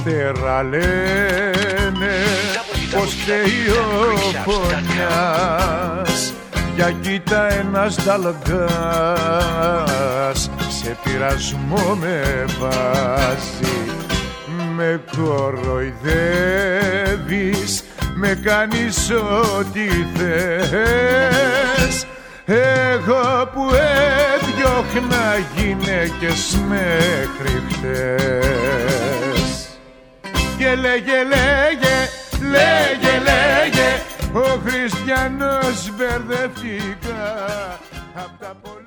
ύστερα λένε πως φταίει ο φωνιάς. Για κοίτα ένας νταλγκάς σε πειρασμό με βάζει. Με κοροϊδεύεις, με κάνεις ό,τι θες. Εγώ που έδιωχνα γυναίκες μέχρι χτες. Και λέγε, ο Χριστιανός μπερδευτήκα απ' τα